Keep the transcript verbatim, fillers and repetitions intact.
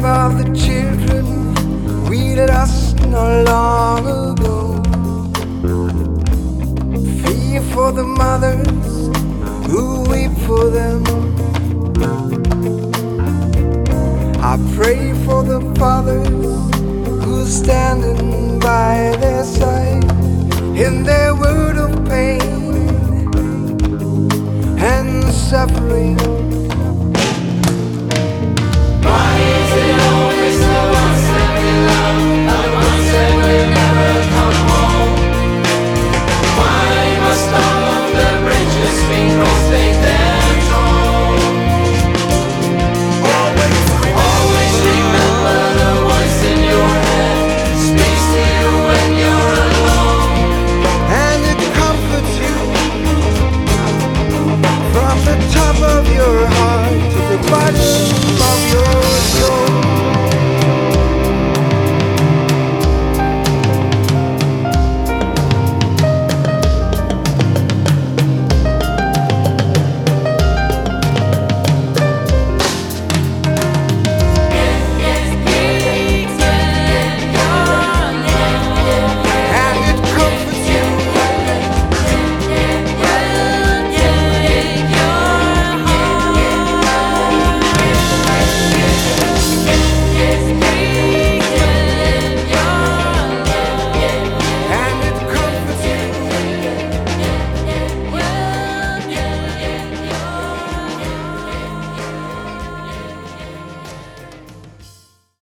of the children we lost not long ago. Fear for the mothers who weep for them. I pray for the fathers who's standing by their side in their word of pain and suffering.